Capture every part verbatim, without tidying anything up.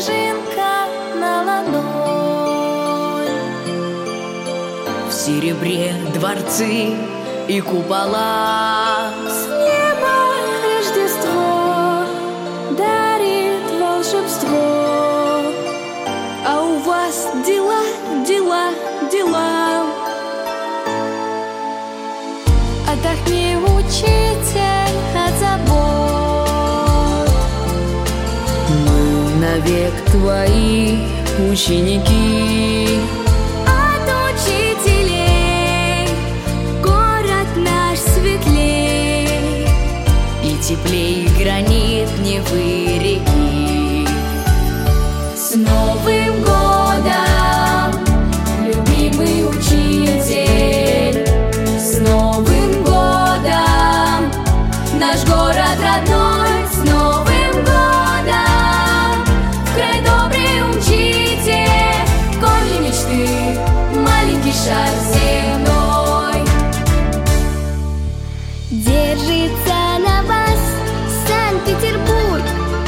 снежинка на ладонь. В серебре дворцы и купола, с неба Рождество дарит волшебство. а у вас дела, дела, дела. Отдохни, учитель, от забот. Мы навек твои ученики. От учителей город наш светлей, И теплей гранит Невы реки. с Новым годом, любимый учитель, с Новым годом, наш город родной, с Новым годом, в край добрый учитель, корни мечты, маленький шар земной. Держится на вас Санкт-Петербург,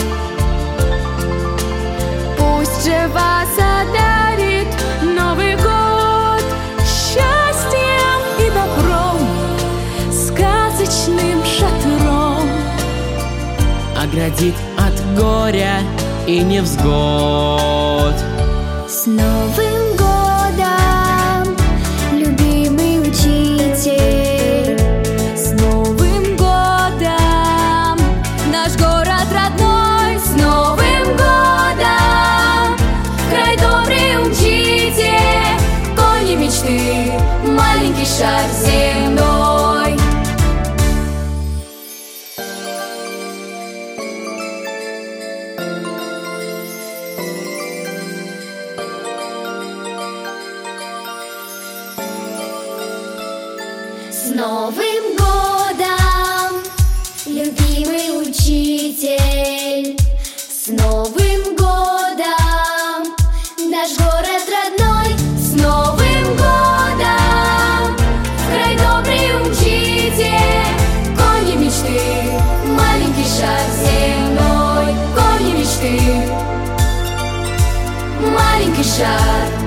пусть же вас одарит Новый год счастьем и добром, сказочным шатром. Оградит от горя и невзгод. С Новым годом, любимый учитель, с Новым годом, наш город родной, с Новым годом, край добрый учитель, корни мечты, маленький шар земной. С Новым годом, любимый учитель, с Новым годом, наш город родной, с Новым годом, край добрый учитель, корни мечты, маленький шар земной, корни мечты, маленький шар.